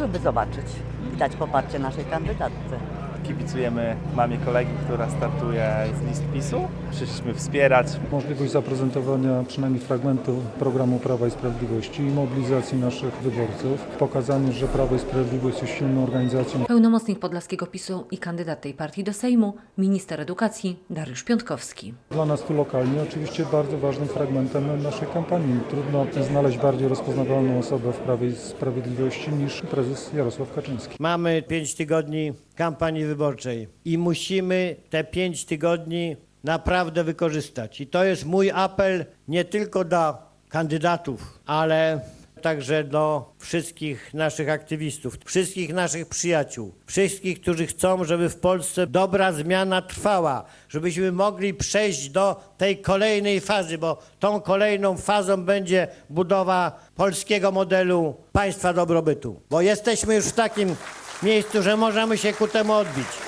żeby zobaczyć i dać poparcie naszej kandydatce. Kibicujemy mamie kolegi, która startuje z list PiS-u. Przyszliśmy wspierać. Możliwość zaprezentowania przynajmniej fragmentu programu Prawa i Sprawiedliwości i mobilizacji naszych wyborców. Pokazanie, że Prawo i Sprawiedliwość jest silną organizacją. Pełnomocnik podlaskiego PiS-u i kandydat tej partii do Sejmu, minister edukacji Dariusz Piątkowski. Dla nas tu lokalnie oczywiście bardzo ważnym fragmentem naszej kampanii. Trudno znaleźć bardziej rozpoznawalną osobę w Prawie i Sprawiedliwości niż prezes Jarosław Kaczyński. Mamy 5 tygodni kampanii wyborczej i musimy te 5 tygodni naprawdę wykorzystać. I to jest mój apel nie tylko do kandydatów, ale także do wszystkich naszych aktywistów, wszystkich naszych przyjaciół, wszystkich, którzy chcą, żeby w Polsce dobra zmiana trwała, żebyśmy mogli przejść do tej kolejnej fazy, bo tą kolejną fazą będzie budowa polskiego modelu państwa dobrobytu. Bo jesteśmy już w takim miejscu, że możemy się ku temu odbić.